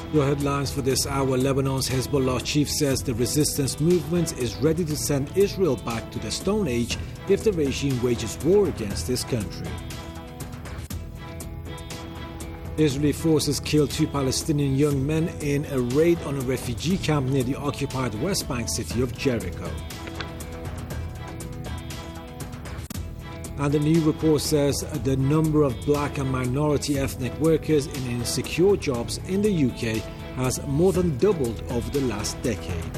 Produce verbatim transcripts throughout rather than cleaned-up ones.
Your headlines for this hour. Lebanon's Hezbollah chief says the resistance movement is ready to send Israel back to the Stone Age if the regime wages war against this country. Israeli forces killed two Palestinian young men in a raid on a refugee camp near the occupied West Bank city of Jericho. And a new report says the number of black and minority ethnic workers in insecure jobs in the U K has more than doubled over the last decade.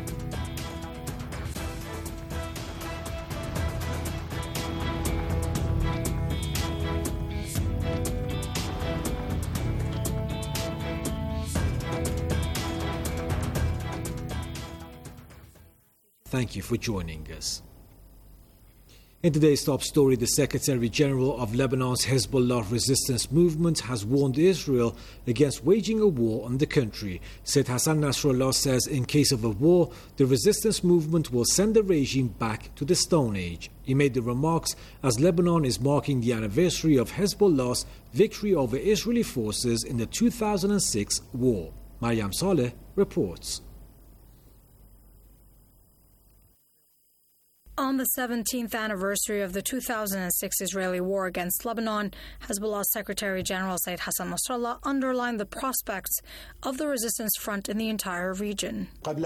Thank you for joining us. In today's top story, the Secretary General of Lebanon's Hezbollah resistance movement has warned Israel against waging a war on the country. Said Hassan Nasrallah says in case of a war, the resistance movement will send the regime back to the Stone Age. He made the remarks as Lebanon is marking the anniversary of Hezbollah's victory over Israeli forces in the two thousand six war. Mariam Saleh reports. On the seventeenth anniversary of the two thousand six Israeli war against Lebanon, Hezbollah Secretary General Said Hassan Nasrallah underlined the prospects of the resistance front in the entire region.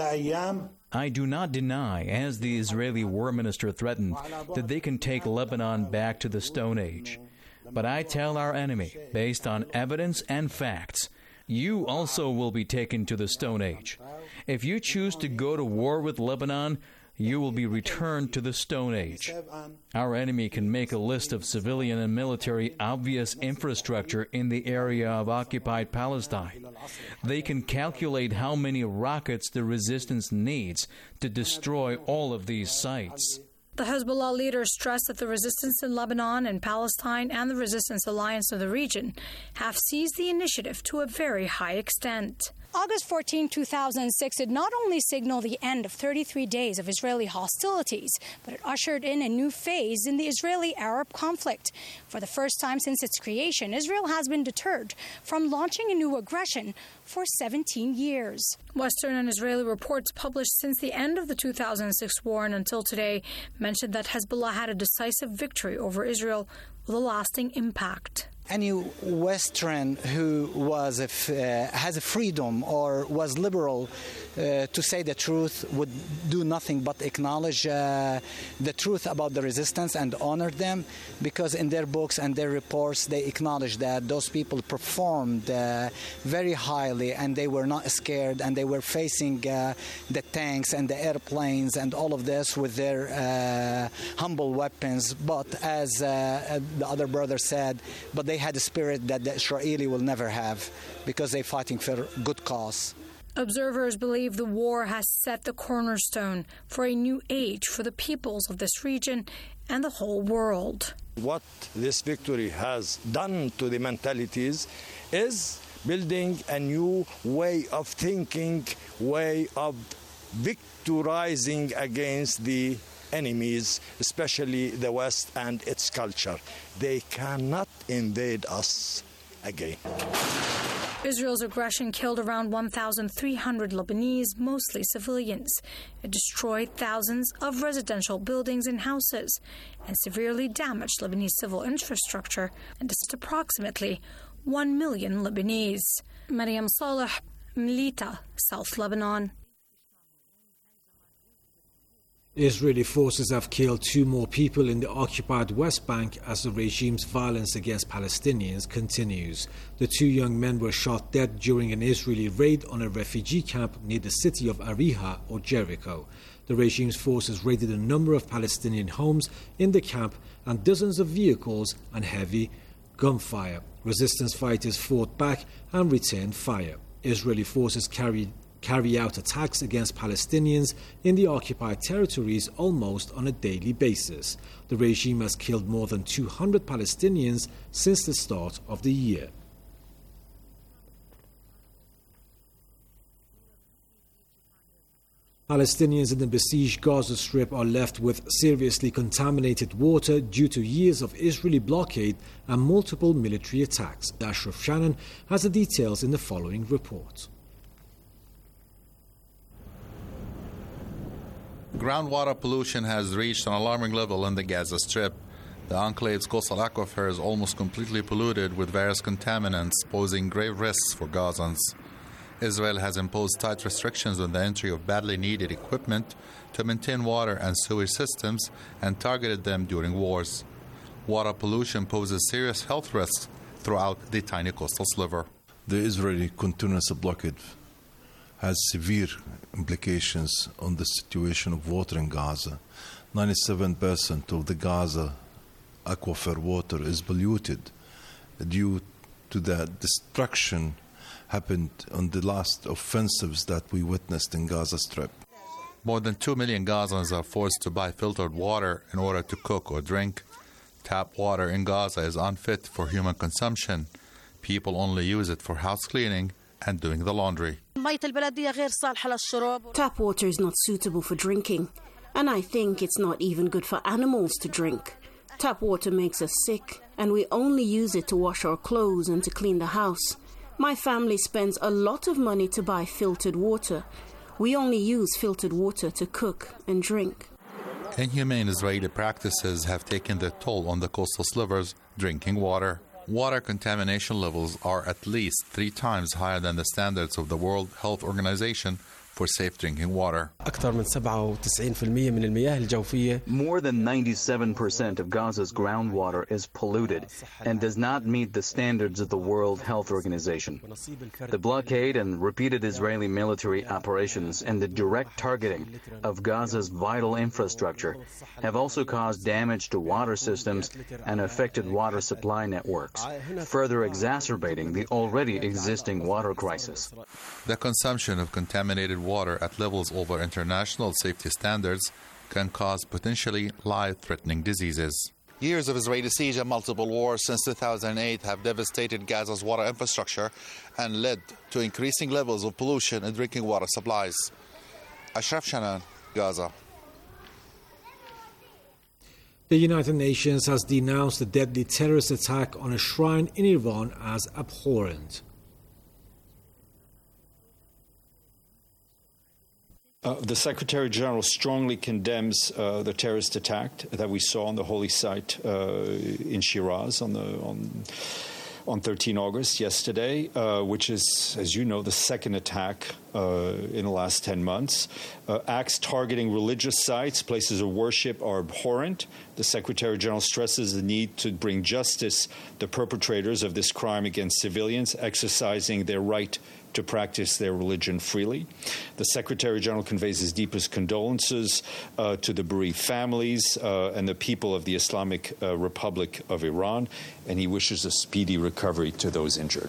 I do not deny, as the Israeli war minister threatened, that they can take Lebanon back to the Stone Age. But I tell our enemy, based on evidence and facts, you also will be taken to the Stone Age. If you choose to go to war with Lebanon, you will be returned to the Stone Age. Our enemy can make a list of civilian and military obvious infrastructure in the area of occupied Palestine. They can calculate how many rockets the resistance needs to destroy all of these sites. The Hezbollah leader stressed that the resistance in Lebanon and Palestine and the resistance alliance of the region have seized the initiative to a very high extent. August fourteenth, two thousand six did not only signal the end of thirty-three days of Israeli hostilities, but it ushered in a new phase in the Israeli-Arab conflict. For the first time since its creation, Israel has been deterred from launching a new aggression for seventeen years. Western and Israeli reports published since the end of the two thousand six war and until today mentioned that Hezbollah had a decisive victory over Israel with a lasting impact. Any Western who was a f- uh, has a freedom or was liberal uh, to say the truth would do nothing but acknowledge uh, the truth about the resistance and honor them, because in their books and their reports they acknowledge that those people performed uh, very highly and they were not scared and they were facing uh, the tanks and the airplanes and all of this with their uh, humble weapons. But as uh, the other brother said, but they They had a spirit that the Israeli will never have because they're fighting for a good cause. Observers believe the war has set the cornerstone for a new age for the peoples of this region and the whole world. What this victory has done to the mentalities is building a new way of thinking, way of victorizing against the enemies, especially the West and its culture. They cannot invade us again. Israel's aggression killed around one thousand three hundred Lebanese, mostly civilians. It destroyed thousands of residential buildings and houses and severely damaged Lebanese civil infrastructure and displaced approximately one million Lebanese. Mariam Saleh, Melita, South Lebanon. Israeli forces have killed two more people in the occupied West Bank as the regime's violence against Palestinians continues. The two young men were shot dead during an Israeli raid on a refugee camp near the city of Ariha or Jericho. The regime's forces raided a number of Palestinian homes in the camp and dozens of vehicles and heavy gunfire. Resistance fighters fought back and returned fire. Israeli forces carried carry out attacks against Palestinians in the occupied territories almost on a daily basis. The regime has killed more than two hundred Palestinians since the start of the year. Palestinians in the besieged Gaza Strip are left with seriously contaminated water due to years of Israeli blockade and multiple military attacks. Ashraf Shannon has the details in the following report. Groundwater pollution has reached an alarming level in the Gaza Strip. The enclave's coastal aquifer is almost completely polluted with various contaminants, posing grave risks for Gazans. Israel has imposed tight restrictions on the entry of badly needed equipment to maintain water and sewage systems and targeted them during wars. Water pollution poses serious health risks throughout the tiny coastal sliver. The Israeli continuous blockade has severe implications on the situation of water in Gaza. ninety-seven percent of the Gaza aquifer water is polluted due to the destruction happened on the last offensives that we witnessed in Gaza Strip. More than two million Gazans are forced to buy filtered water in order to cook or drink. Tap water in Gaza is unfit for human consumption. People only use it for house cleaning and doing the laundry. Tap water is not suitable for drinking, and I think it's not even good for animals to drink. Tap water makes us sick, and we only use it to wash our clothes and to clean the house. My family spends a lot of money to buy filtered water. We only use filtered water to cook and drink. Inhumane Israeli practices have taken their toll on the coastal sliver's drinking water. Water contamination levels are at least three times higher than the standards of the World Health Organization for safe drinking water. More than ninety-seven percent of Gaza's groundwater is polluted and does not meet the standards of the World Health Organization. The blockade and repeated Israeli military operations and the direct targeting of Gaza's vital infrastructure have also caused damage to water systems and affected water supply networks, further exacerbating the already existing water crisis. The consumption of contaminated water at levels over international safety standards can cause potentially life-threatening diseases. Years of Israeli siege and multiple wars since two thousand eight have devastated Gaza's water infrastructure and led to increasing levels of pollution in drinking water supplies. Ashraf Shanan, Gaza. The United Nations has denounced the deadly terrorist attack on a shrine in Iran as abhorrent. Uh, the Secretary General strongly condemns uh, the terrorist attack that we saw on the holy site uh, in Shiraz on the on, on thirteenth of August yesterday, uh, which is, as you know, the second attack uh, in the last ten months. Uh, acts targeting religious sites, places of worship, are abhorrent. The Secretary General stresses the need to bring justice the perpetrators of this crime against civilians, exercising their right to practice their religion freely. The Secretary General conveys his deepest condolences uh, to the bereaved families uh, and the people of the Islamic uh, Republic of Iran, and he wishes a speedy recovery to those injured.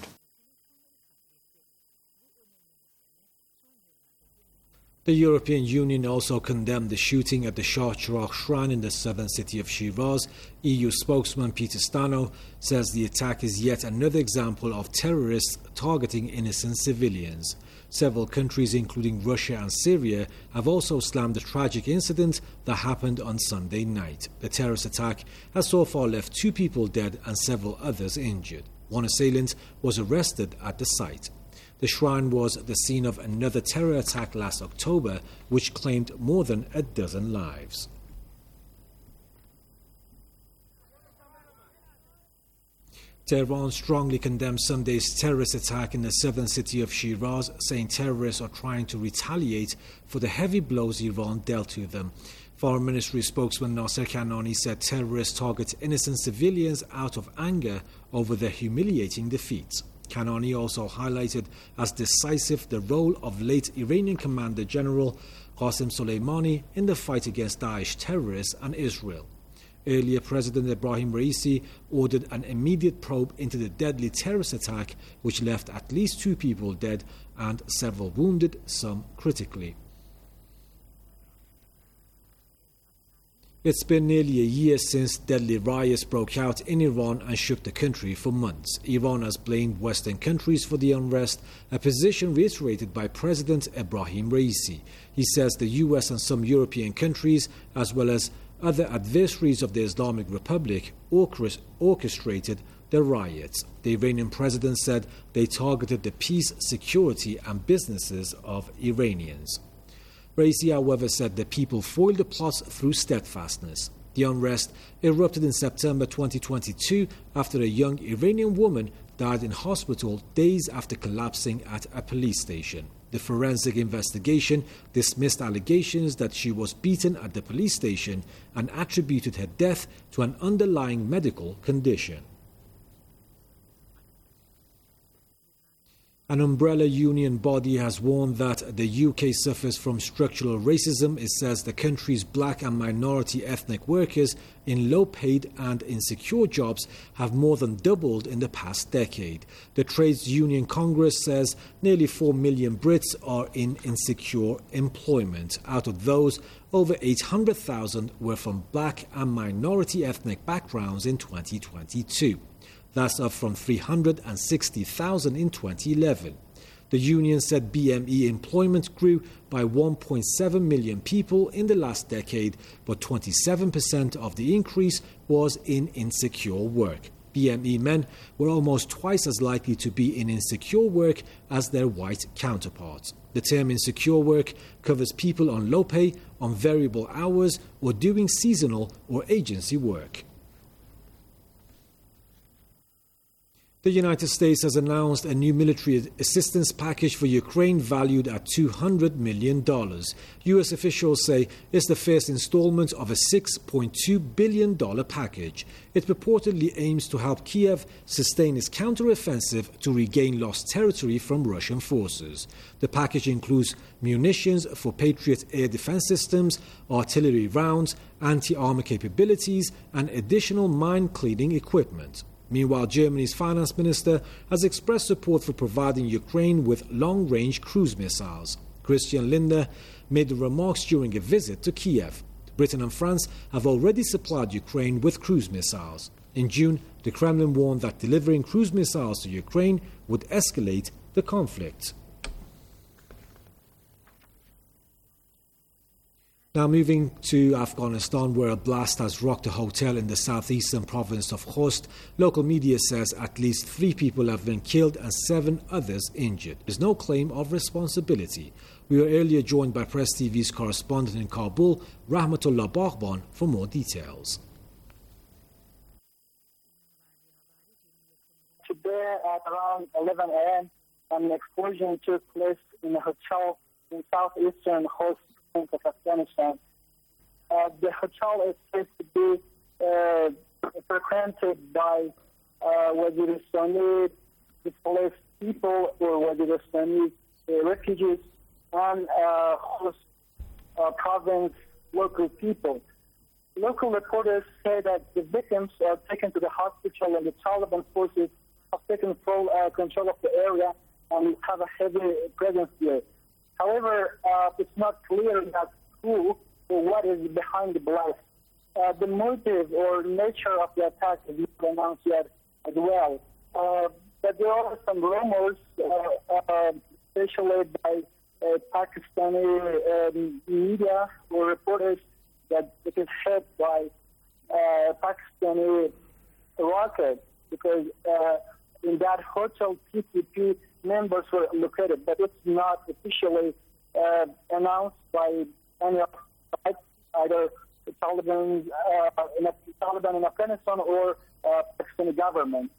The European Union also condemned the shooting at the Shah Cheragh shrine in the southern city of Shiraz. E U spokesman Peter Stano says the attack is yet another example of terrorists targeting innocent civilians. Several countries, including Russia and Syria, have also slammed the tragic incident that happened on Sunday night. The terrorist attack has so far left two people dead and several others injured. One assailant was arrested at the site. The shrine was the scene of another terror attack last October, which claimed more than a dozen lives. Tehran strongly condemned Sunday's terrorist attack in the southern city of Shiraz, saying terrorists are trying to retaliate for the heavy blows Iran dealt to them. Foreign Ministry spokesman Nasser Kanani said terrorists target innocent civilians out of anger over their humiliating defeats. Kanani also highlighted as decisive the role of late Iranian Commander General Qasem Soleimani in the fight against Daesh terrorists and Israel. Earlier, President Ebrahim Raisi ordered an immediate probe into the deadly terrorist attack, which left at least two people dead and several wounded, some critically. It's been nearly a year since deadly riots broke out in Iran and shook the country for months. Iran has blamed Western countries for the unrest, a position reiterated by President Ebrahim Raisi. He says the U S and some European countries, as well as other adversaries of the Islamic Republic, orchestrated the riots. The Iranian president said they targeted the peace, security and businesses of Iranians. Raisi, however, said the people foiled the plots through steadfastness. The unrest erupted in September twenty twenty-two after a young Iranian woman died in hospital days after collapsing at a police station. The forensic investigation dismissed allegations that she was beaten at the police station and attributed her death to an underlying medical condition. An umbrella union body has warned that the U K suffers from structural racism. It says the country's black and minority ethnic workers in low-paid and insecure jobs have more than doubled in the past decade. The Trades Union Congress says nearly four million Brits are in insecure employment. Out of those, over eight hundred thousand were from black and minority ethnic backgrounds in twenty twenty-two. That's up from three hundred sixty thousand in twenty eleven. The union said B M E employment grew by one point seven million people in the last decade, but twenty-seven percent of the increase was in insecure work. B M E men were almost twice as likely to be in insecure work as their white counterparts. The term insecure work covers people on low pay, on variable hours, or doing seasonal or agency work. The United States has announced a new military assistance package for Ukraine valued at two hundred million dollars. U S officials say it's the first installment of a six point two billion dollars package. It purportedly aims to help Kiev sustain its counteroffensive to regain lost territory from Russian forces. The package includes munitions for Patriot air defense systems, artillery rounds, anti-armor capabilities, and additional mine-cleaning equipment. Meanwhile, Germany's finance minister has expressed support for providing Ukraine with long-range cruise missiles. Christian Lindner made the remarks during a visit to Kiev. Britain and France have already supplied Ukraine with cruise missiles. In June, the Kremlin warned that delivering cruise missiles to Ukraine would escalate the conflict. Now moving to Afghanistan, where a blast has rocked a hotel in the southeastern province of Khost. Local media says at least three people have been killed and seven others injured. There's no claim of responsibility. We were earlier joined by Press T V's correspondent in Kabul, Rahmatullah Baghban, for more details. Today at around eleven a.m., an explosion took place in a hotel in southeastern Khost of Afghanistan. Uh, the hotel is said to be uh, frequented by uh, Waziristani displaced people or Waziristani uh, refugees and uh, host uh, province local people. Local reporters say that the victims are taken to the hospital and the Taliban forces have taken full uh, control of the area and have a heavy presence there. However, uh, it's not clear that who or what is behind the blast. Uh, the motive or nature of the attack is not announced yet as well. Uh, but there are some rumors, uh, uh, especially by uh, Pakistani um, media or reporters, that it is hit by uh, Pakistani rockets because uh, in that hotel T T P members were located, but it's not officially uh, announced by any of the sides, either the Taliban, uh, in the Taliban in Afghanistan or uh, Pakistani government.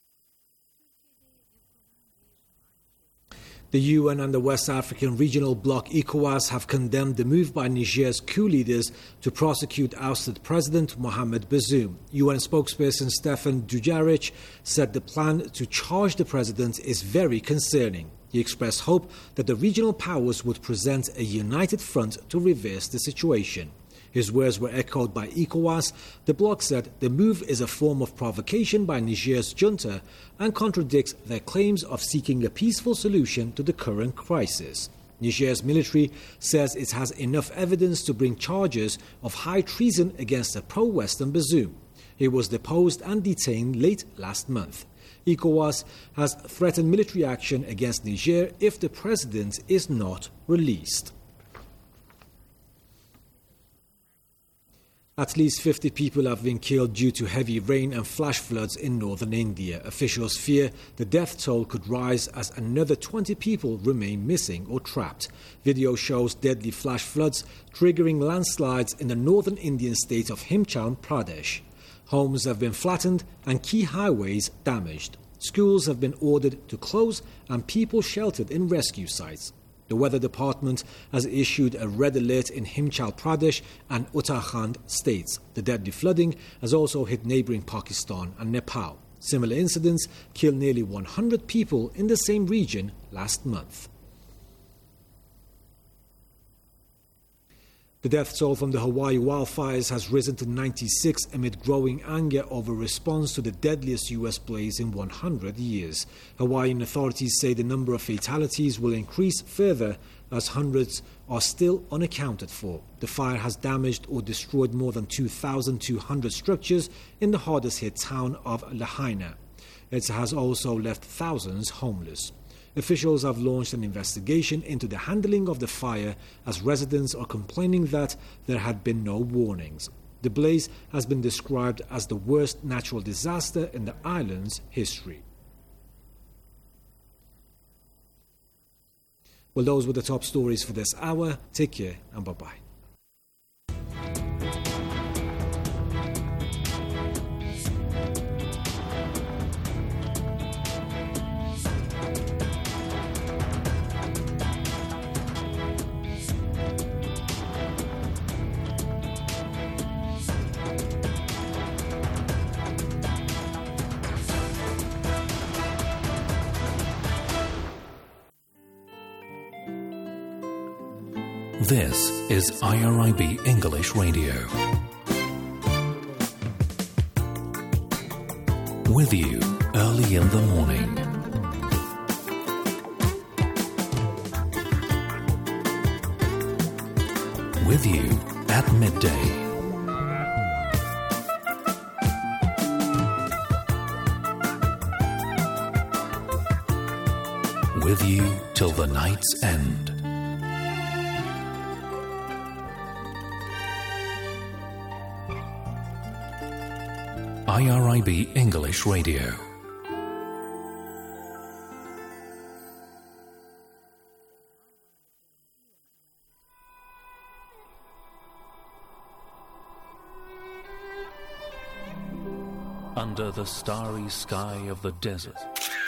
The U N and the West African regional bloc ECOWAS have condemned the move by Niger's coup leaders to prosecute ousted President Mohamed Bazoum. U N spokesperson Stefan Dujarric said the plan to charge the president is very concerning. He expressed hope that the regional powers would present a united front to reverse the situation. His words were echoed by ECOWAS. The bloc said the move is a form of provocation by Niger's junta and contradicts their claims of seeking a peaceful solution to the current crisis. Niger's military says it has enough evidence to bring charges of high treason against a pro-Western Bazoum. He was deposed and detained late last month. ECOWAS has threatened military action against Niger if the president is not released. At least fifty people have been killed due to heavy rain and flash floods in northern India. Officials fear the death toll could rise as another twenty people remain missing or trapped. Video shows deadly flash floods triggering landslides in the northern Indian state of Himachal Pradesh. Homes have been flattened and key highways damaged. Schools have been ordered to close and people sheltered in rescue sites. The Weather Department has issued a red alert in Himachal Pradesh and Uttarakhand states. The deadly flooding has also hit neighbouring Pakistan and Nepal. Similar incidents killed nearly one hundred people in the same region last month. The death toll from the Hawaii wildfires has risen to ninety-six amid growing anger over response to the deadliest U S blaze in one hundred years. Hawaiian authorities say the number of fatalities will increase further as hundreds are still unaccounted for. The fire has damaged or destroyed more than two thousand two hundred structures in the hardest hit town of Lahaina. It has also left thousands homeless. Officials have launched an investigation into the handling of the fire as residents are complaining that there had been no warnings. The blaze has been described as the worst natural disaster in the island's history. Well, those were the top stories for this hour. Take care and bye-bye. This is I R I B English Radio. With you early in the morning. With you at midday. With you till the night's end. I R I B English Radio. Under the starry sky of the desert,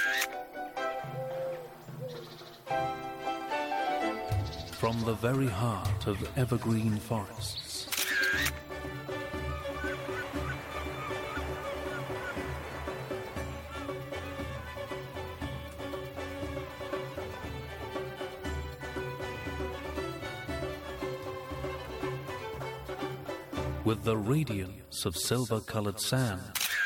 from the very heart of evergreen forests, with the radiance of silver-colored sand,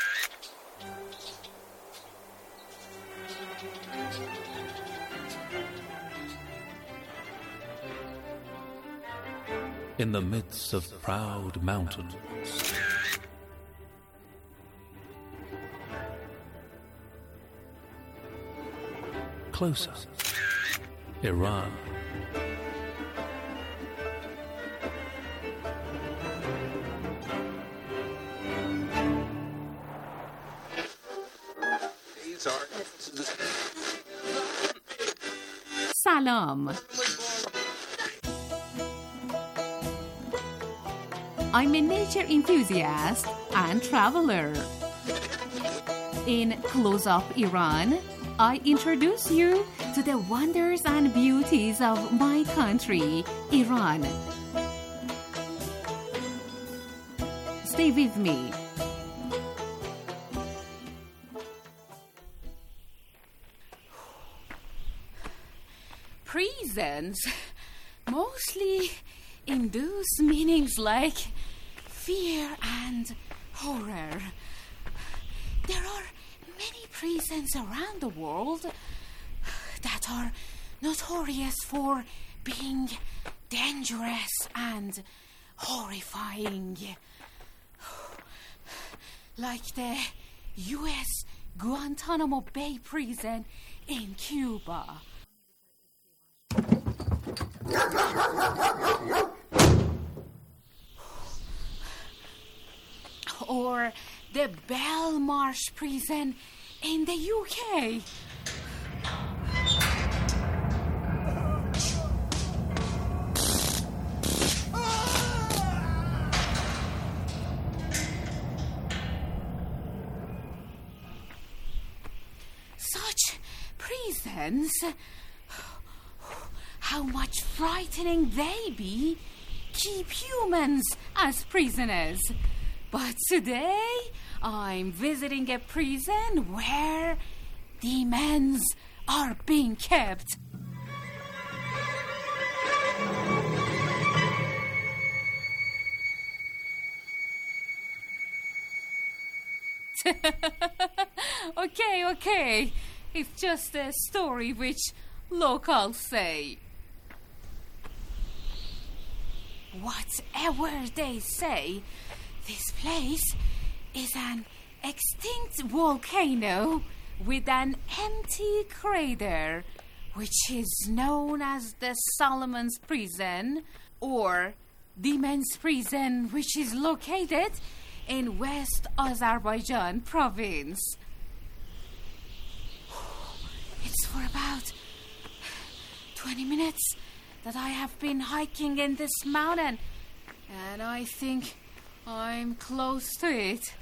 in the midst of proud mountains, closer, Iran. Salam. I'm a nature enthusiast and traveler. In Close Up Iran, I introduce you to the wonders and beauties of my country, Iran. Stay with me. Prisons mostly induce meanings like fear and horror. There are many prisons around the world that are notorious for being dangerous and horrifying. Like the U S Guantanamo Bay prison in Cuba. or the Belmarsh prison in the U K. Such prisons, how much frightening they be, keep humans as prisoners. But today, I'm visiting a prison where demons are being kept. Okay, okay. It's just a story which locals say. Whatever they say, this place is an extinct volcano with an empty crater, which is known as the Solomon's Prison or Demon's Prison, which is located in West Azerbaijan province. It's for about twenty minutes that I have been hiking in this mountain, and I think I'm close to it.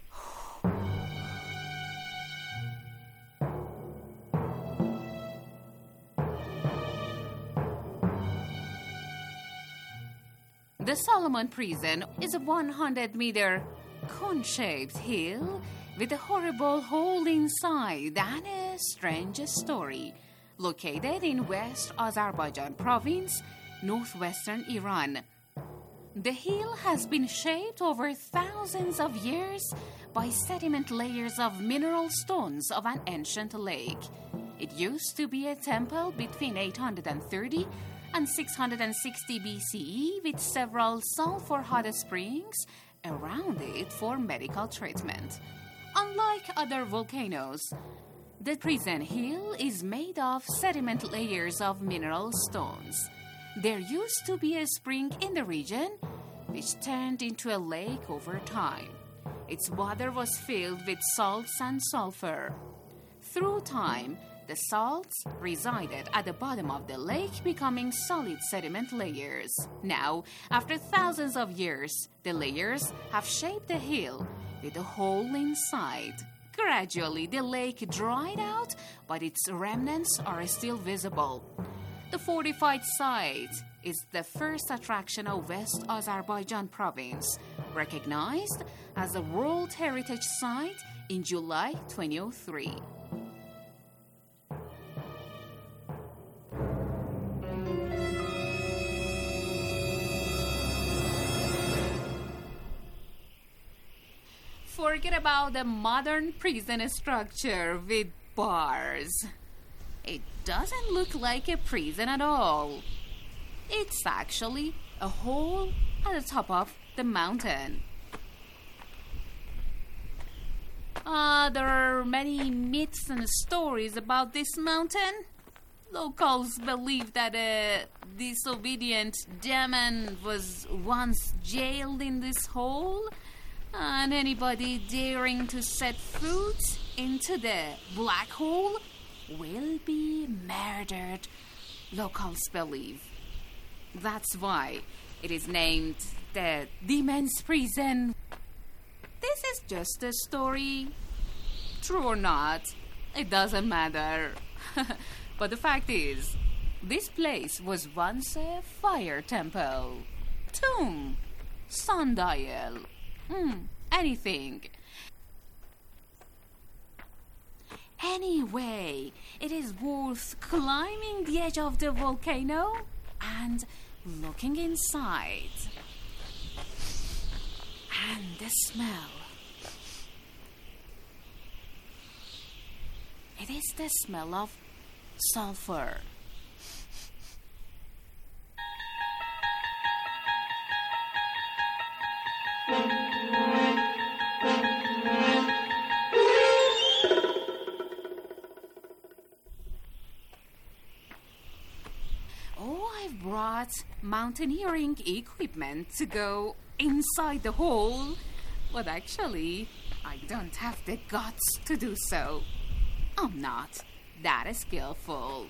The Solomon Prison is a one hundred meter cone-shaped hill with a horrible hole inside and a strange story. Located in West Azerbaijan province, northwestern Iran. The hill has been shaped over thousands of years by sediment layers of mineral stones of an ancient lake. It used to be a temple between eight hundred thirty and six hundred sixty B C E with several sulfur hot springs around it for medical treatment. Unlike other volcanoes, the prison hill is made of sediment layers of mineral stones. There used to be a spring in the region, which turned into a lake over time. Its water was filled with salts and sulfur. Through time, the salts resided at the bottom of the lake, becoming solid sediment layers. Now, after thousands of years, the layers have shaped the hill with a hole inside. Gradually, the lake dried out, but its remnants are still visible. The fortified site is the first attraction of West Azerbaijan province, recognized as a World Heritage Site in July twenty oh three. Forget about the modern prison structure with bars. It doesn't look like a prison at all. It's actually a hole at the top of the mountain. Uh, there are many myths and stories about this mountain. Locals believe that a disobedient demon was once jailed in this hole, and anybody daring to set foot into the black hole will be murdered, locals believe. That's why it is named the Demon's Prison. This is just a story. True or not, it doesn't matter. But the fact is, this place was once a fire temple, tomb, sundial, mm, anything. Anyway, it is worth climbing the edge of the volcano and looking inside. And the smell. It is the smell of sulfur. Oh, I've brought mountaineering equipment to go inside the hole, But actually, I don't have the guts to do so. I'm not that skillful.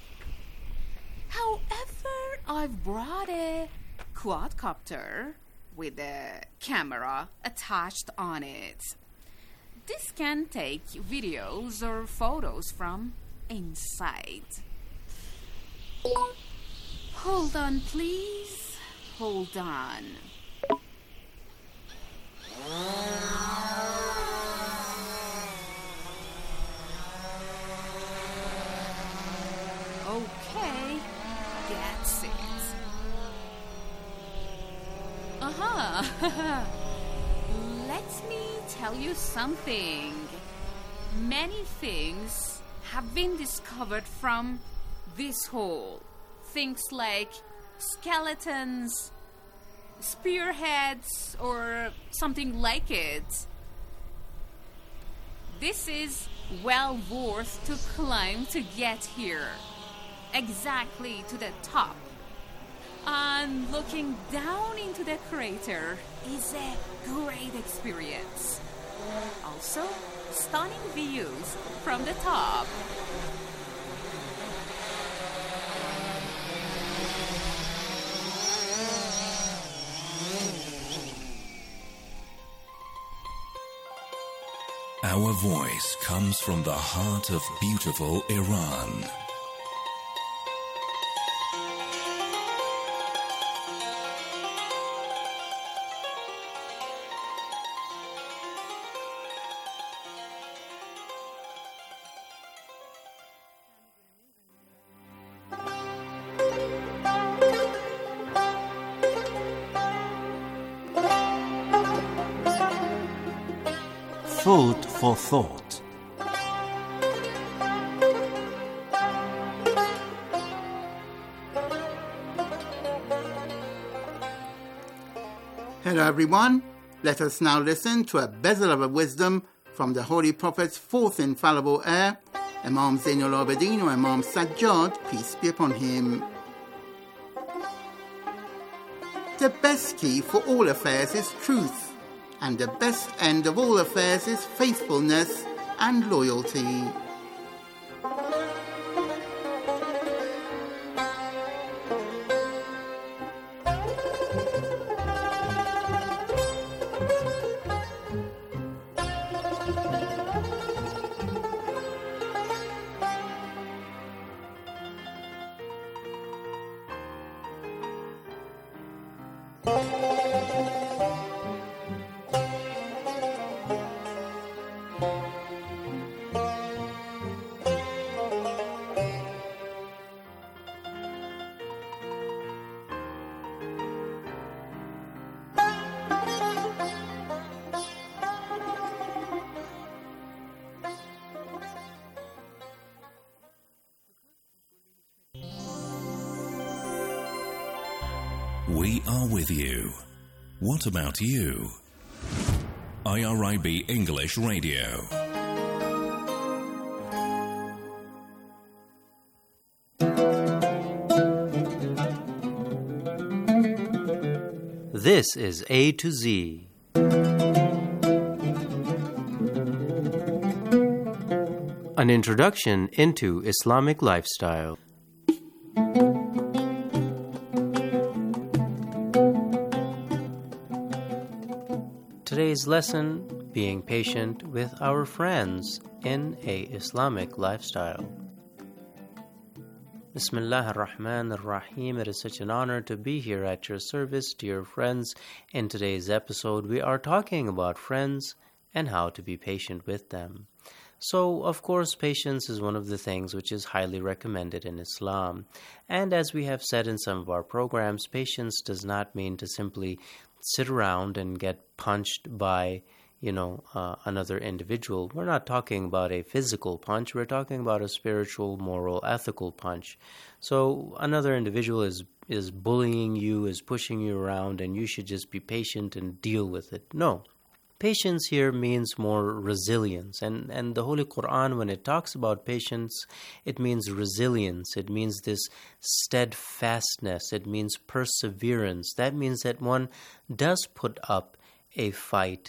However, I've brought a quadcopter with a camera attached on it. This can take videos or photos from inside. Hold on, please. Hold on. Okay, that's it. Uh-huh. Let me tell you something. Many things have been discovered from this hole. Things like skeletons, spearheads, or something like it. This is well worth to climb to get here. Exactly to the top. And looking down into the crater is a great experience. Also, stunning views from the top. Our voice comes from the heart of beautiful Iran. Food for thought. Hello everyone, let us now listen to a bezel of wisdom from the Holy Prophet's fourth infallible heir, Imam Zainul Abidin or Imam Sajjad, peace be upon him. The best key for all affairs is truth, and the best end of all affairs is faithfulness and loyalty. We are with you. What about you? I R I B English Radio. This is A to Z. An introduction into Islamic lifestyle. Today's lesson, being patient with our friends in a Islamic lifestyle. Bismillah ar-Rahman ar-Rahim. It is such an honor to be here at your service, dear friends. In today's episode, we are talking about friends and how to be patient with them. So, of course, patience is one of the things which is highly recommended in Islam. And as we have said in some of our programs, patience does not mean to simply sit around and get punched by, you know, uh, another individual. We're not talking about a physical punch. We're talking about a spiritual, moral, ethical punch. So another individual is is bullying you, is pushing you around, and you should just be patient and deal with it. No. Patience here means more resilience. And, and the Holy Quran, when it talks about patience, it means resilience. It means this steadfastness. It means perseverance. That means that one does put up a fight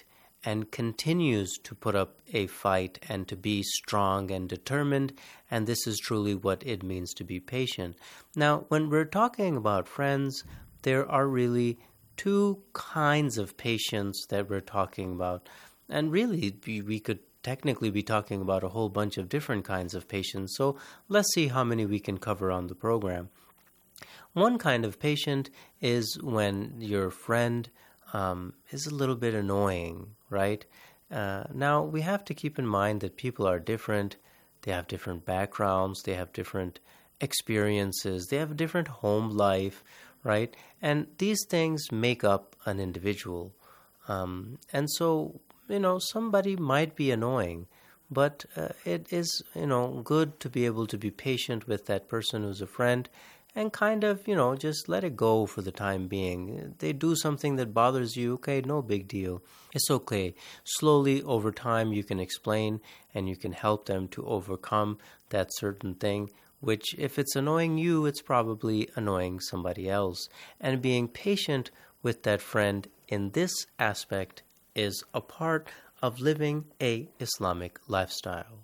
and continues to put up a fight and to be strong and determined, and this is truly what it means to be patient. Now, when we're talking about friends, there are really two kinds of patience that we're talking about, and really we could technically be talking about a whole bunch of different kinds of patience, so let's see how many we can cover on the program. One kind of patient is when your friend um, is a little bit annoying, right? Uh, now, we have to keep in mind that people are different. They have different backgrounds. They have different experiences. They have a different home life, right? And these things make up an individual. Um, and so, you know, somebody might be annoying, but uh, it is, you know, good to be able to be patient with that person who's a friend and kind of, you know, just let it go for the time being. They do something that bothers you, okay, no big deal. It's okay. Slowly, over time, you can explain and you can help them to overcome that certain thing, which if it's annoying you, it's probably annoying somebody else. And being patient with that friend in this aspect is a part of living a Islamic lifestyle.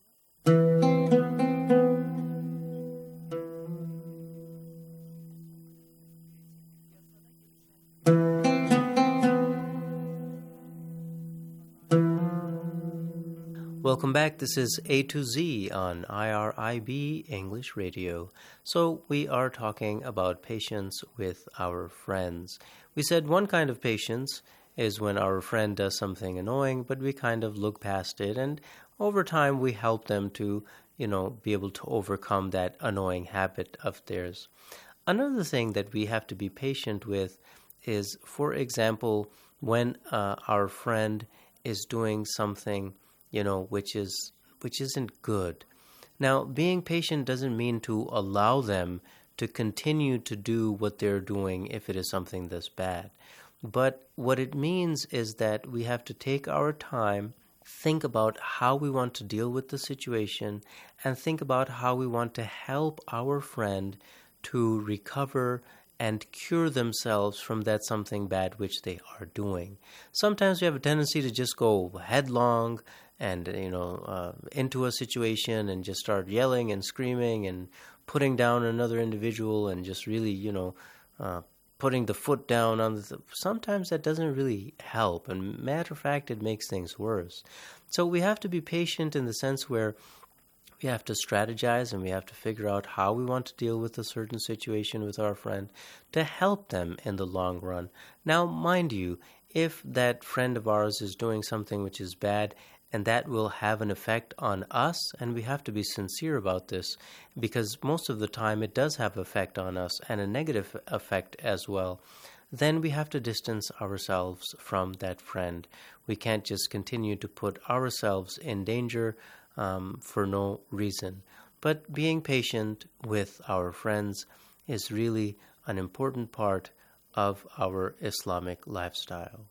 Welcome back. This is A to Z on I R I B English Radio. So we are talking about patience with our friends. We said one kind of patience is when our friend does something annoying, but we kind of look past it, and over time we help them to, you know, be able to overcome that annoying habit of theirs. Another thing that we have to be patient with is, for example, when uh, our friend is doing something, you know, which is which isn't good. Now, being patient doesn't mean to allow them to continue to do what they're doing if it is something that's bad. But what it means is that we have to take our time, think about how we want to deal with the situation, and think about how we want to help our friend to recover and cure themselves from that something bad which they are doing. Sometimes we have a tendency to just go headlong and, you know, uh, into a situation and just start yelling and screaming and putting down another individual and just really, you know, uh, putting the foot down on the... Th- Sometimes that doesn't really help, and matter of fact, it makes things worse. So we have to be patient in the sense where we have to strategize and we have to figure out how we want to deal with a certain situation with our friend to help them in the long run. Now, mind you, if that friend of ours is doing something which is bad, and that will have an effect on us, and we have to be sincere about this, because most of the time it does have an effect on us and a negative effect as well, then we have to distance ourselves from that friend. We can't just continue to put ourselves in danger um, for no reason. But being patient with our friends is really an important part of our Islamic lifestyle.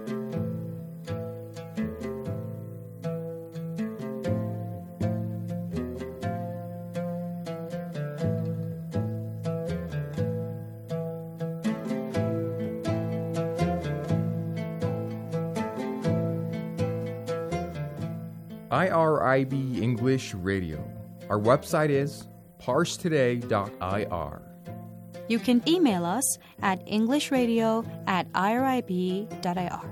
I R I B English Radio. Our website is parse today dot I R. You can email us at englishradio at I R I B dot I R.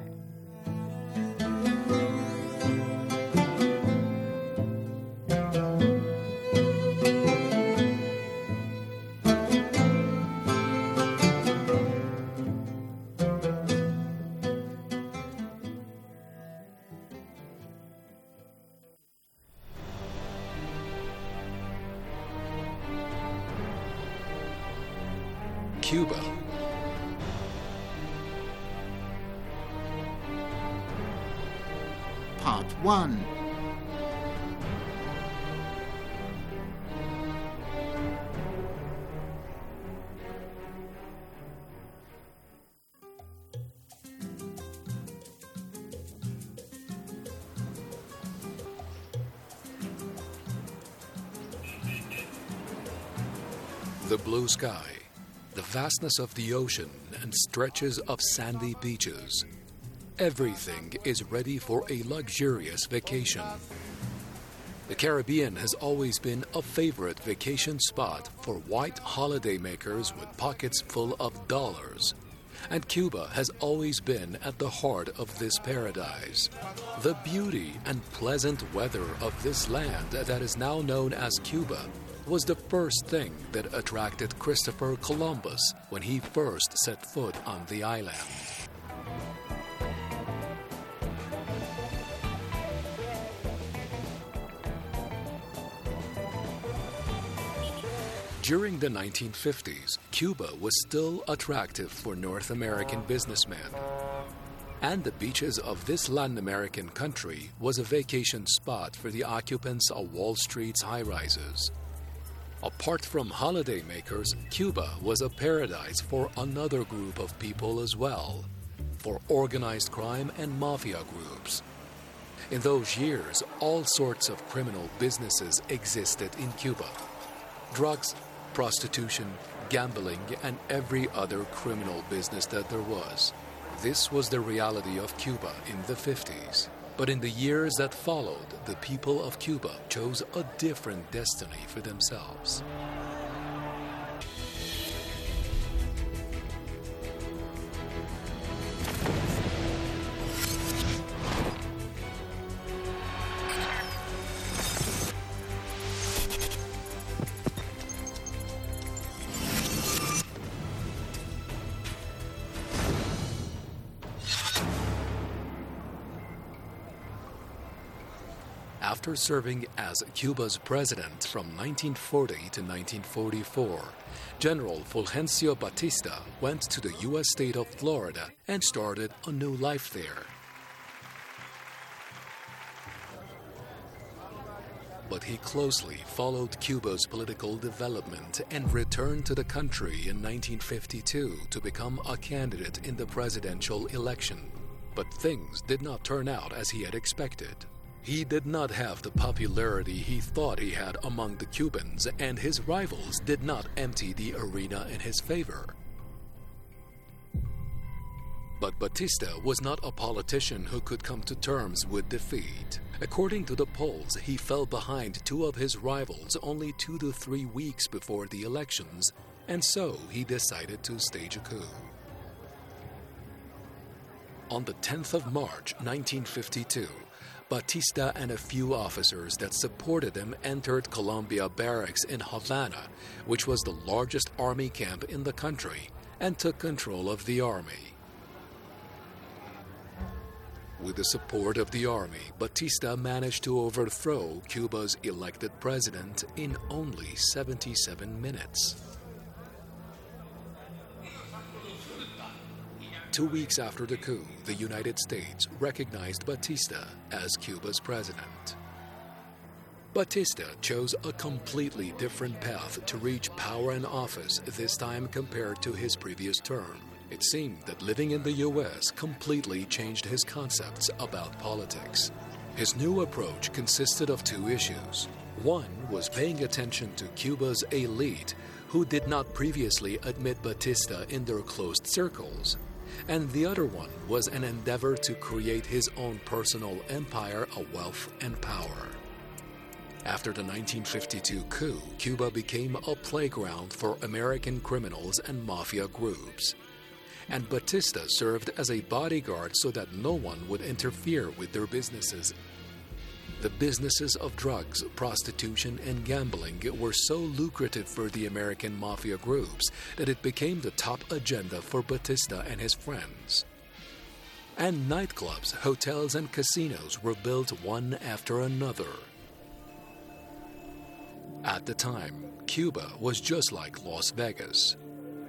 Cuba. Part one. The blue sky, the vastness of the ocean and stretches of sandy beaches, everything is ready for a luxurious vacation. The Caribbean has always been a favorite vacation spot for white holidaymakers with pockets full of dollars. And Cuba has always been at the heart of this paradise. The beauty and pleasant weather of this land that is now known as Cuba was the first thing that attracted Christopher Columbus when he first set foot on the island. During the nineteen fifties, Cuba was still attractive for North American businessmen. And the beaches of this Latin American country was a vacation spot for the occupants of Wall Street's high-rises. Apart from holidaymakers, Cuba was a paradise for another group of people as well, for organized crime and mafia groups. In those years, all sorts of criminal businesses existed in Cuba. Drugs, prostitution, gambling, and every other criminal business that there was. This was the reality of Cuba in the fifties. But in the years that followed, the people of Cuba chose a different destiny for themselves. After serving as Cuba's president from nineteen forty to nineteen forty-four, General Fulgencio Batista went to the U S state of Florida and started a new life there. But he closely followed Cuba's political development and returned to the country in nineteen fifty-two to become a candidate in the presidential election. But things did not turn out as he had expected. He did not have the popularity he thought he had among the Cubans, and his rivals did not empty the arena in his favor. But Batista was not a politician who could come to terms with defeat. According to the polls, he fell behind two of his rivals only two to three weeks before the elections, and so he decided to stage a coup. On the tenth of March, nineteen fifty-two, Batista and a few officers that supported him entered Columbia Barracks in Havana, which was the largest army camp in the country, and took control of the army. With the support of the army, Batista managed to overthrow Cuba's elected president in only seventy-seven minutes. Two weeks after the coup, the United States recognized Batista as Cuba's president. Batista chose a completely different path to reach power and office this time compared to his previous term. It seemed that living in the U S completely changed his concepts about politics. His new approach consisted of two issues. One was paying attention to Cuba's elite, who did not previously admit Batista in their closed circles. And the other one was an endeavor to create his own personal empire of wealth and power. After the nineteen fifty-two coup, Cuba became a playground for American criminals and mafia groups. And Batista served as a bodyguard so that no one would interfere with their businesses. The businesses of drugs, prostitution, and gambling were so lucrative for the American mafia groups that it became the top agenda for Batista and his friends. And nightclubs, hotels, and casinos were built one after another. At the time, Cuba was just like Las Vegas.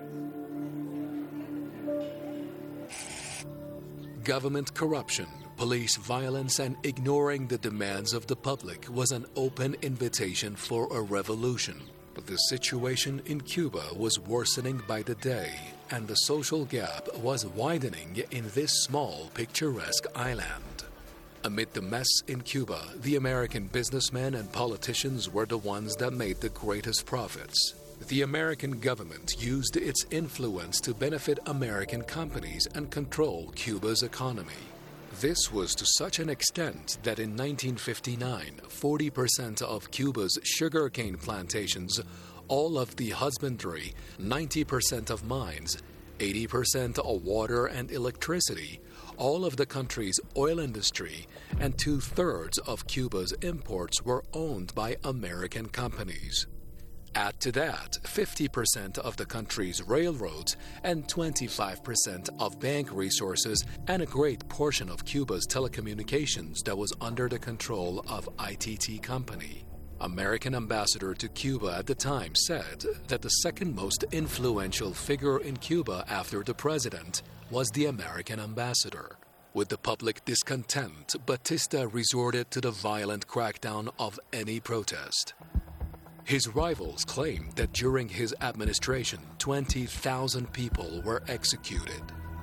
Government corruption, police violence, and ignoring the demands of the public was an open invitation for a revolution. But the situation in Cuba was worsening by the day, and the social gap was widening in this small, picturesque island. Amid the mess in Cuba, the American businessmen and politicians were the ones that made the greatest profits. The American government used its influence to benefit American companies and control Cuba's economy. This was to such an extent that in nineteen fifty-nine, forty percent of Cuba's sugarcane plantations, all of the husbandry, ninety percent of mines, eighty percent of water and electricity, all of the country's oil industry, and two-thirds of Cuba's imports were owned by American companies. Add to that fifty percent of the country's railroads and twenty-five percent of bank resources and a great portion of Cuba's telecommunications that was under the control of I T T Company. American ambassador to Cuba at the time said that the second most influential figure in Cuba after the president was the American ambassador. With the public discontent, Batista resorted to the violent crackdown of any protest. His rivals claimed that during his administration, twenty thousand people were executed.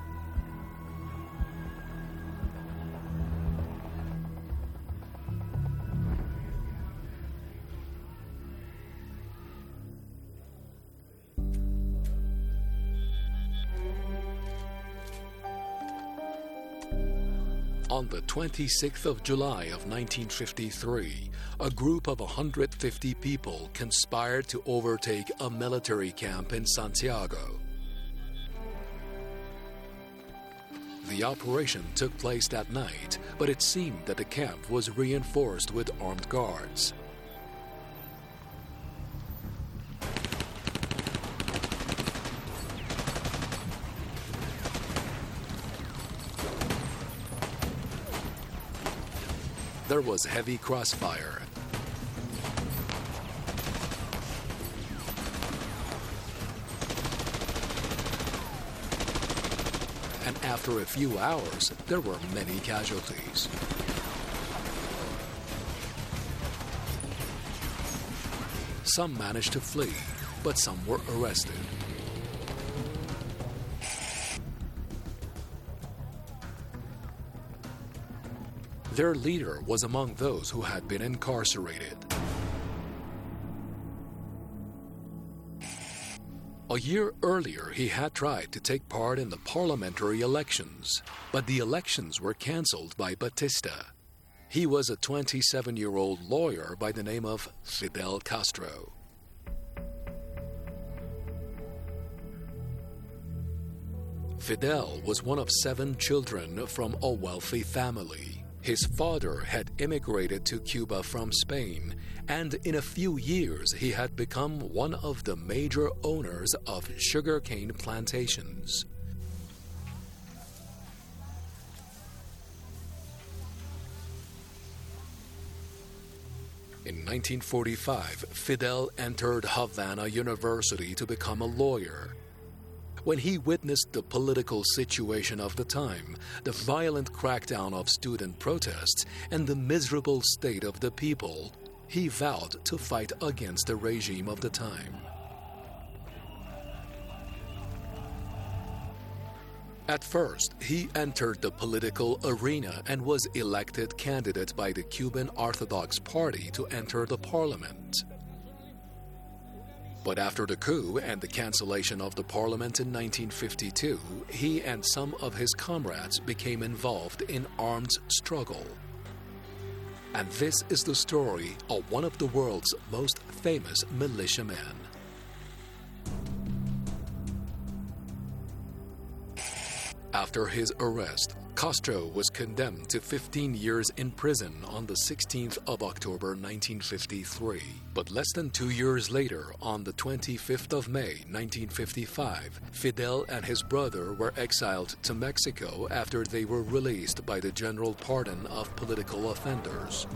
On the twenty-sixth of July of nineteen fifty-three, a group of one hundred fifty people conspired to overtake a military camp in Santiago. The operation took place that night, but it seemed that the camp was reinforced with armed guards. There was heavy crossfire. And after a few hours, there were many casualties. Some managed to flee, but some were arrested. Their leader was among those who had been incarcerated. A year earlier, he had tried to take part in the parliamentary elections, but the elections were canceled by Batista. He was a twenty-seven-year-old lawyer by the name of Fidel Castro. Fidel was one of seven children from a wealthy family. His father had immigrated to Cuba from Spain, and in a few years he had become one of the major owners of sugarcane plantations. In nineteen forty-five, Fidel entered Havana University to become a lawyer. When he witnessed the political situation of the time, the violent crackdown of student protests, and the miserable state of the people, he vowed to fight against the regime of the time. At first, he entered the political arena and was elected candidate by the Cuban Orthodox Party to enter the parliament. But after the coup and the cancellation of the parliament in nineteen fifty-two, he and some of his comrades became involved in armed struggle. And this is the story of one of the world's most famous militiamen. After his arrest, Castro was condemned to fifteen years in prison on the sixteenth of October nineteen fifty-three. But less than two years later, on the twenty-fifth of May nineteen fifty-five, Fidel and his brother were exiled to Mexico after they were released by the General Pardon of Political Offenders.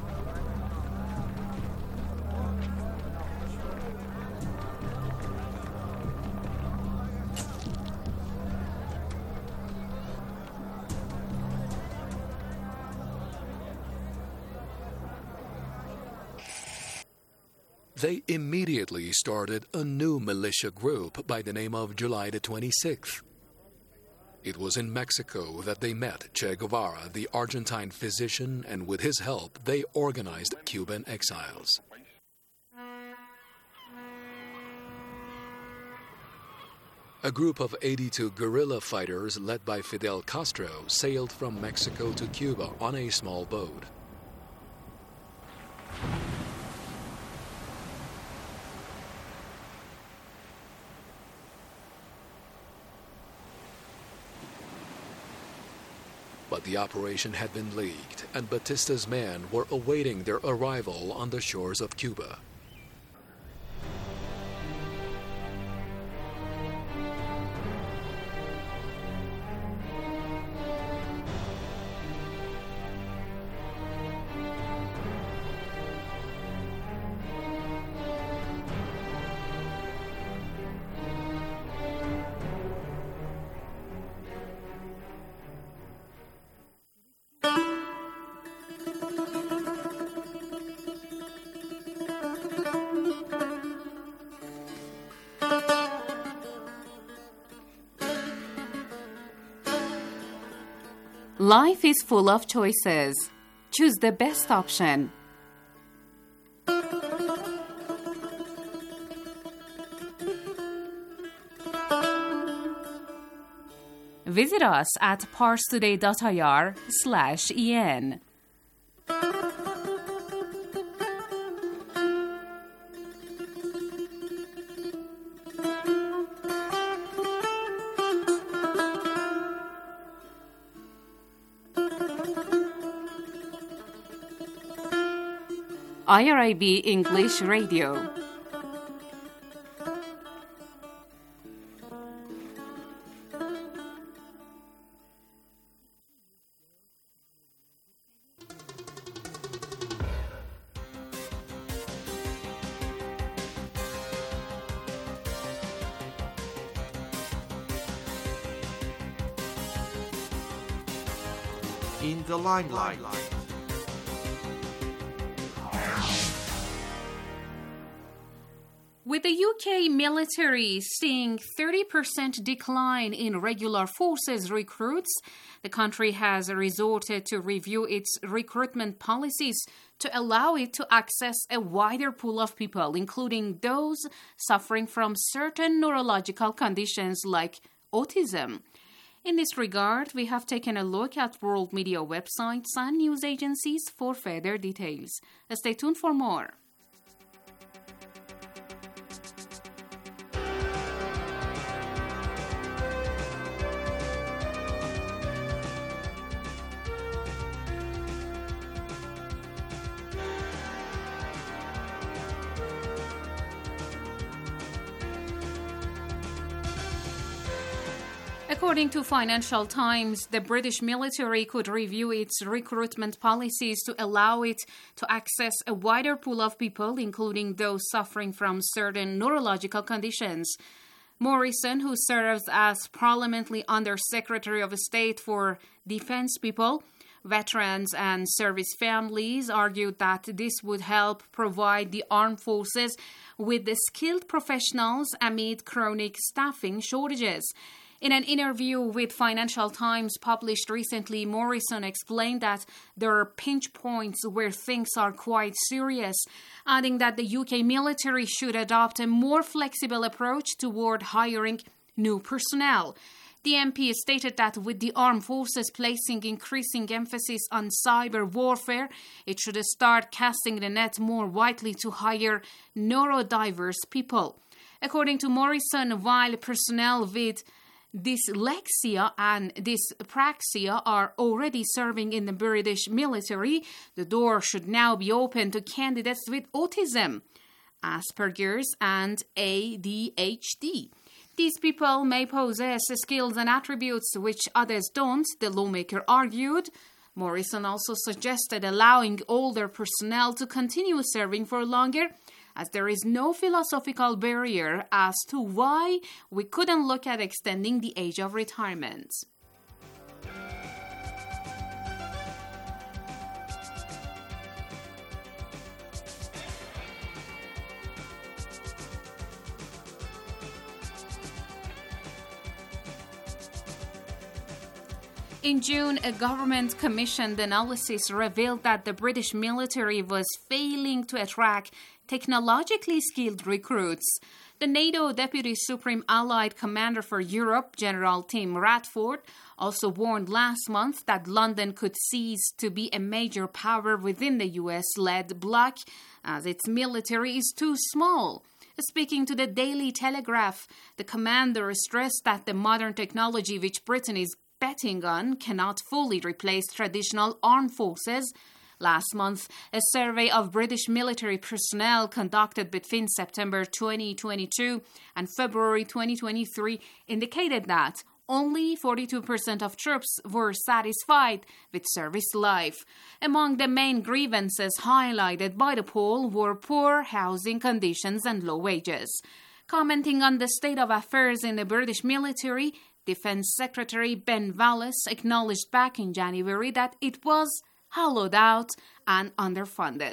They immediately started a new militia group by the name of July the twenty-sixth. It was in Mexico that they met Che Guevara, the Argentine physician, and with his help, they organized Cuban exiles. A group of eighty-two guerrilla fighters led by Fidel Castro sailed from Mexico to Cuba on a small boat. But the operation had been leaked, and Batista's men were awaiting their arrival on the shores of Cuba. Life is full of choices. Choose the best option. Visit us at parstoday.ir slash en. I R I B English Radio. In the limelight. With the U K military seeing thirty percent decline in regular forces recruits, the country has resorted to review its recruitment policies to allow it to access a wider pool of people, including those suffering from certain neurological conditions like autism. In this regard, we have taken a look at world media websites and news agencies for further details. Stay tuned for more. According to Financial Times, the British military could review its recruitment policies to allow it to access a wider pool of people, including those suffering from certain neurological conditions. Morrison, who serves as Parliamentary Under-Secretary of State for Defence People, Veterans and Service Families, argued that this would help provide the armed forces with the skilled professionals amid chronic staffing shortages. In an interview with Financial Times published recently, Morrison explained that there are pinch points where things are quite serious, adding that the U K military should adopt a more flexible approach toward hiring new personnel. The M P stated that with the armed forces placing increasing emphasis on cyber warfare, it should start casting the net more widely to hire neurodiverse people. According to Morrison, while personnel with dyslexia and dyspraxia are already serving in the British military, the door should now be open to candidates with autism, Asperger's, and A D H D. These people may possess skills and attributes which others don't, the lawmaker argued. Morrison also suggested allowing older personnel to continue serving for longer, as there is no philosophical barrier as to why we couldn't look at extending the age of retirement. In June, a government-commissioned analysis revealed that the British military was failing to attract technologically skilled recruits. The NATO Deputy Supreme Allied Commander for Europe, General Tim Radford, also warned last month that London could cease to be a major power within the U S-led bloc as its military is too small. Speaking to the Daily Telegraph, the commander stressed that the modern technology which Britain is betting on cannot fully replace traditional armed forces. Last month, a survey of British military personnel conducted between September twenty twenty-two and February twenty twenty-three indicated that only forty-two percent of troops were satisfied with service life. Among the main grievances highlighted by the poll were poor housing conditions and low wages. Commenting on the state of affairs in the British military, Defense Secretary Ben Wallace acknowledged back in January that it was hollowed out and underfunded.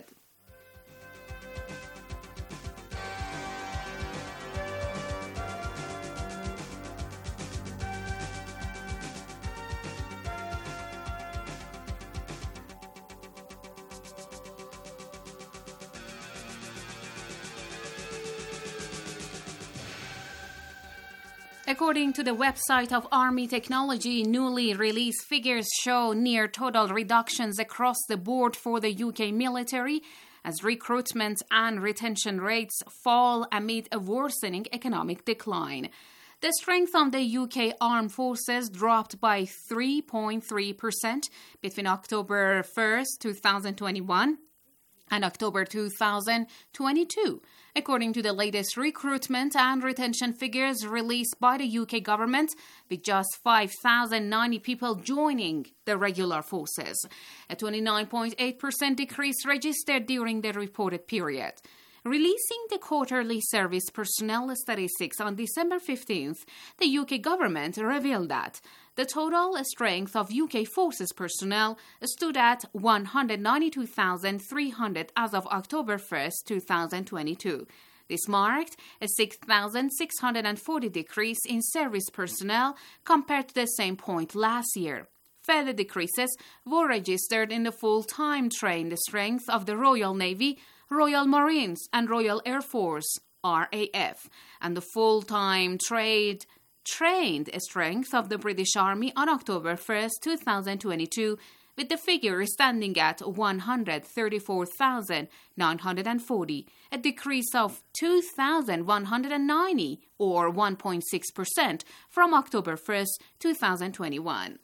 According to the website of Army Technology, newly released figures show near total reductions across the board for the U K military as recruitment and retention rates fall amid a worsening economic decline. The strength of the U K armed forces dropped by three point three percent between October first, twenty twenty-one and October two thousand twenty-two, according to the latest recruitment and retention figures released by the U K government, with just five thousand ninety people joining the regular forces, a twenty-nine point eight percent decrease registered during the reported period. Releasing the quarterly service personnel statistics on December fifteenth, the U K government revealed that the total strength of U K forces personnel stood at one hundred ninety-two thousand three hundred as of October first, twenty twenty-two. This marked a six thousand six hundred forty decrease in service personnel compared to the same point last year. Further decreases were registered in the full-time trained strength of the Royal Navy, Royal Marines and Royal Air Force, R A F, and the full-time trade trained strength of the British Army on October first, twenty twenty-two, with the figure standing at one hundred thirty-four thousand nine hundred forty, a decrease of two thousand one hundred ninety, or one point six percent, from October first, twenty twenty-one.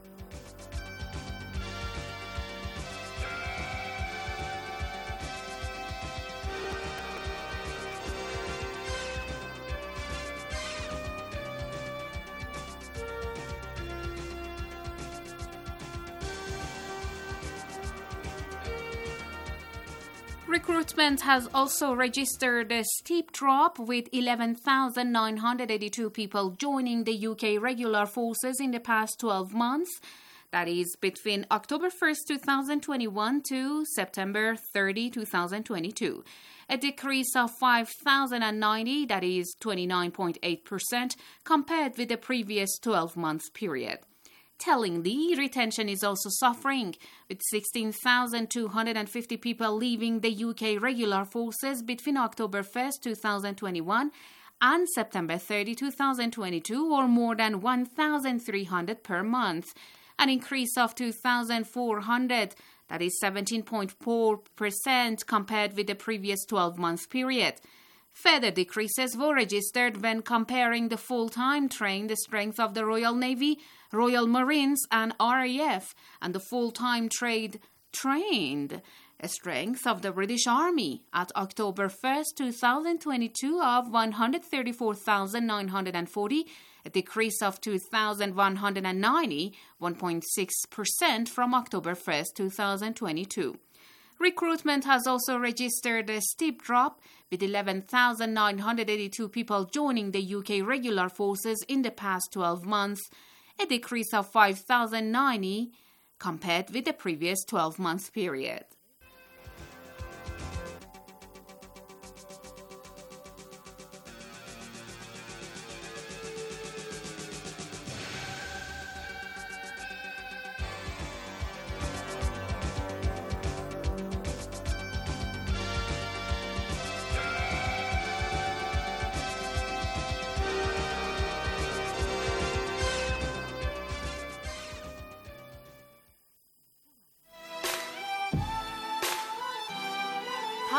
Recruitment has also registered a steep drop, with eleven thousand nine hundred eighty-two people joining the U K regular forces in the past twelve months. That is between October first, twenty twenty-one to September thirtieth, twenty twenty-two. A decrease of five thousand ninety, that is twenty-nine point eight percent, compared with the previous twelve-month period. Tellingly, retention is also suffering, with sixteen thousand two hundred fifty people leaving the U K regular forces between October first, twenty twenty-one and September thirtieth, twenty twenty-two, or more than one thousand three hundred per month, an increase of two thousand four hundred, that is seventeen point four percent, compared with the previous twelve-month period. Further decreases were registered when comparing the full-time trained strength of the Royal Navy, Royal Marines and R A F and the full-time trade trained strength of the British Army at October first, twenty twenty-two of one hundred thirty-four thousand nine hundred forty, a decrease of two thousand one hundred ninety, one point six percent, from October first, twenty twenty-two. Recruitment has also registered a steep drop, with eleven thousand nine hundred eighty-two people joining the U K regular forces in the past twelve months, a decrease of five thousand ninety compared with the previous twelve-month period.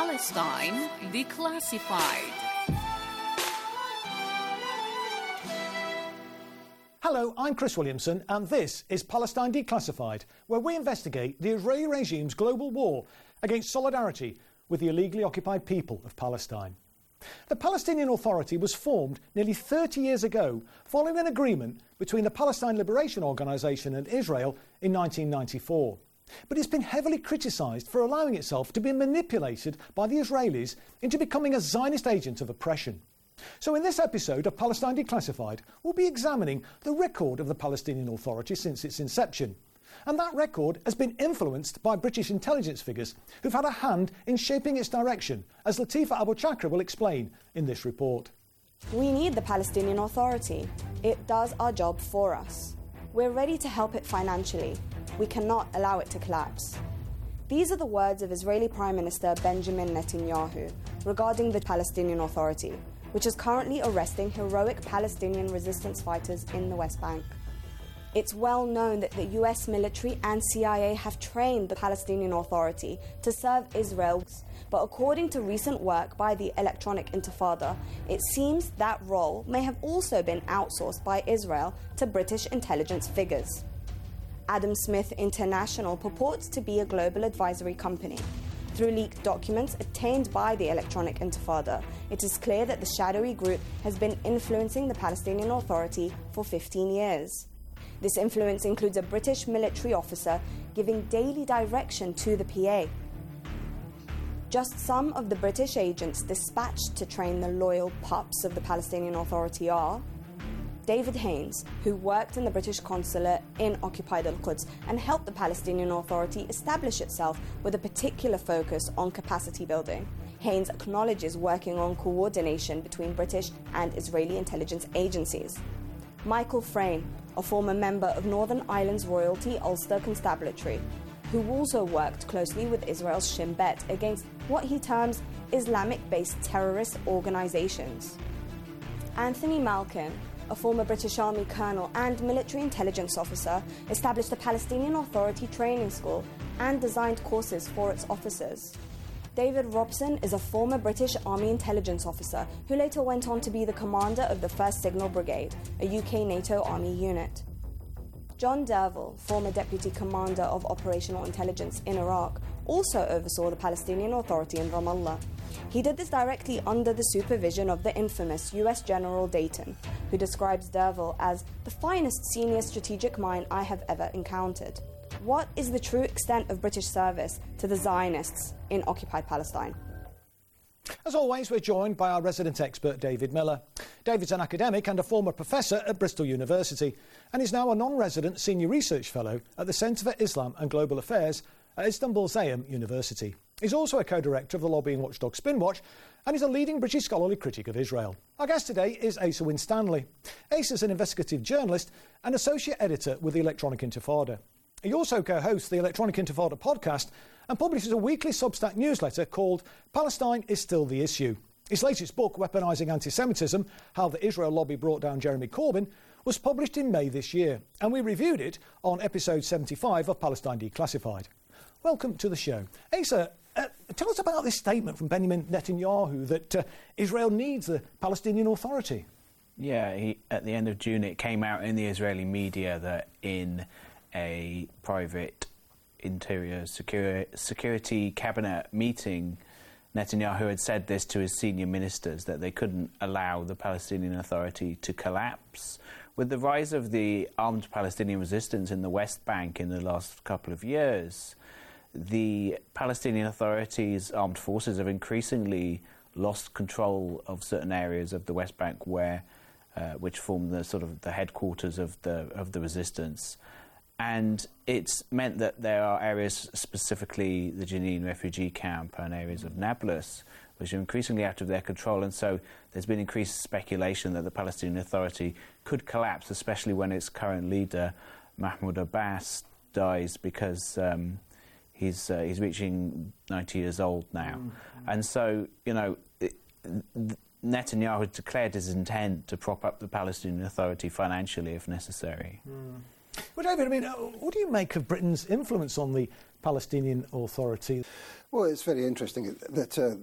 Palestine Declassified. Hello, I'm Chris Williamson, and this is Palestine Declassified, where we investigate the Israeli regime's global war against solidarity with the illegally occupied people of Palestine. The Palestinian Authority was formed nearly thirty years ago following an agreement between the Palestine Liberation Organization and Israel in nineteen ninety-four. But it's been heavily criticised for allowing itself to be manipulated by the Israelis into becoming a Zionist agent of oppression. So in this episode of Palestine Declassified, we'll be examining the record of the Palestinian Authority since its inception. And that record has been influenced by British intelligence figures who've had a hand in shaping its direction, as Latifa Abu Chakra will explain in this report. We need the Palestinian Authority. It does our job for us. We're ready to help it financially. We cannot allow it to collapse. These are the words of Israeli Prime Minister Benjamin Netanyahu regarding the Palestinian Authority, which is currently arresting heroic Palestinian resistance fighters in the West Bank. It's well known that the U S military and C I A have trained the Palestinian Authority to serve Israel, but according to recent work by the Electronic Intifada, it seems that role may have also been outsourced by Israel to British intelligence figures. Adam Smith International purports to be a global advisory company. Through leaked documents obtained by the Electronic Intifada, it is clear that the shadowy group has been influencing the Palestinian Authority for fifteen years. This influence includes a British military officer giving daily direction to the P A. Just some of the British agents dispatched to train the loyal pups of the Palestinian Authority are David Haines, who worked in the British consulate in occupied Al-Quds and helped the Palestinian Authority establish itself with a particular focus on capacity building. Haines acknowledges working on coordination between British and Israeli intelligence agencies. Michael Frayn, a former member of Northern Ireland's Royalty Ulster Constabulary, who also worked closely with Israel's Shin Bet against what he terms Islamic-based terrorist organisations. Anthony Malkin, a former British Army colonel and military intelligence officer, established the Palestinian Authority Training School and designed courses for its officers. David Robson is a former British Army intelligence officer who later went on to be the commander of the first Signal Brigade, a U K NATO Army unit. John Derville, former deputy commander of operational intelligence in Iraq, also oversaw the Palestinian Authority in Ramallah. He did this directly under the supervision of the infamous U S General Dayton, who describes Derville as the finest senior strategic mind I have ever encountered. What is the true extent of British service to the Zionists in occupied Palestine? As always, we're joined by our resident expert, David Miller. David's an academic and a former professor at Bristol University, and is now a non-resident senior research fellow at the Centre for Islam and Global Affairs at Istanbul Zayem University. He's also a co-director of the lobbying watchdog Spinwatch, and is a leading British scholarly critic of Israel. Our guest today is Asa Winstanley. Asa is an investigative journalist and associate editor with the Electronic Intifada. He also co-hosts the Electronic Intifada podcast and publishes a weekly Substack newsletter called Palestine is Still the Issue. His latest book, Weaponising Anti-Semitism, How the Israel Lobby Brought Down Jeremy Corbyn, was published in May this year, and we reviewed it on episode seventy-five of Palestine Declassified. Welcome to the show. Asa, uh, tell us about this statement from Benjamin Netanyahu that uh, Israel needs the Palestinian Authority. Yeah, he, at the end of June it came out in the Israeli media that in a private interior security, security cabinet meeting, Netanyahu had said this to his senior ministers, that they couldn't allow the Palestinian Authority to collapse. With the rise of the armed Palestinian resistance in the West Bank in the last couple of years, the Palestinian Authority's armed forces have increasingly lost control of certain areas of the West Bank where, uh, which form the sort of the headquarters of the of the resistance. And it's meant that there are areas, specifically the Jenin refugee camp and areas of Nablus, which are increasingly out of their control. And so there's been increased speculation that the Palestinian Authority could collapse, especially when its current leader, Mahmoud Abbas, dies, because um, he's uh, he's reaching ninety years old now. Mm-hmm. And so, you know, it, Netanyahu declared his intent to prop up the Palestinian Authority financially if necessary. Mm. Well, David, I mean, what do you make of Britain's influence on the Palestinian Authority? Well, it's very interesting that uh,